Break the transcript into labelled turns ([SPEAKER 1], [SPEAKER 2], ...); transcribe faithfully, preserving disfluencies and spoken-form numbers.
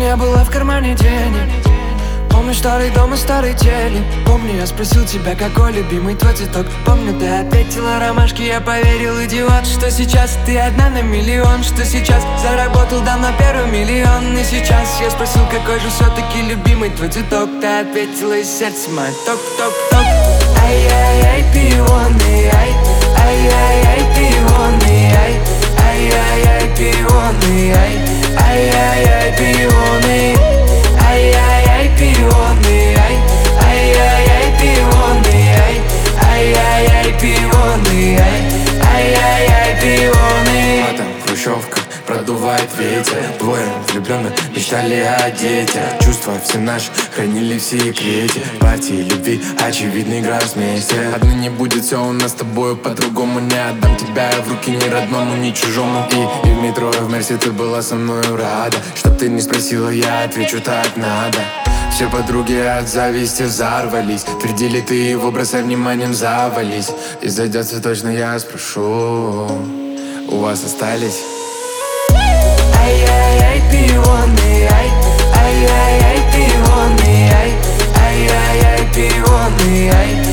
[SPEAKER 1] не было в кармане денег. Помню старый дом и старый телек. Помню, я спросил тебя, какой любимый твой цветок. Помню, ты ответила ромашки, я поверил, идиот. Что сейчас ты одна на миллион. Что сейчас заработал давно первый миллион. И сейчас я спросил, какой же все-таки любимый твой цветок. Ты ответила, и сердце мое ток-ток-ток. Ай-яй-яй, пионы, ай. Ай-яй-яй, пионы, ай. Ай-яй-яй, пионы, ай. Ай-яй-яй, пионы. Ай-яй-яй, пионы, ай. Ай-яй-яй, пионы, ай. Ай-яй-яй, пионы, ай. Ай-яй-яй, пионы.
[SPEAKER 2] А там хрущевка, продувает ветер. Двое влюбленных мечтали о детях. Чувства все наши хранили в секрете. Партии любви, очевидно, игра вместе. Отныне будет все у нас с тобою по-другому. Не отдам тебя в руки ни родному, ни чужому. И, и в метро, и в Мерсе ты была со мною рада. Чтоб ты не спросила, я отвечу, так надо. Все подруги от зависти взорвались. Твердили, ты в образ со вниманием завались. И зайдет цветочно, я спрошу, у вас остались?
[SPEAKER 1] Ай-яй-яй, пионы, ай. Ай-яй-яй, пионы, ай. Ай-яй-яй, пионы, ай.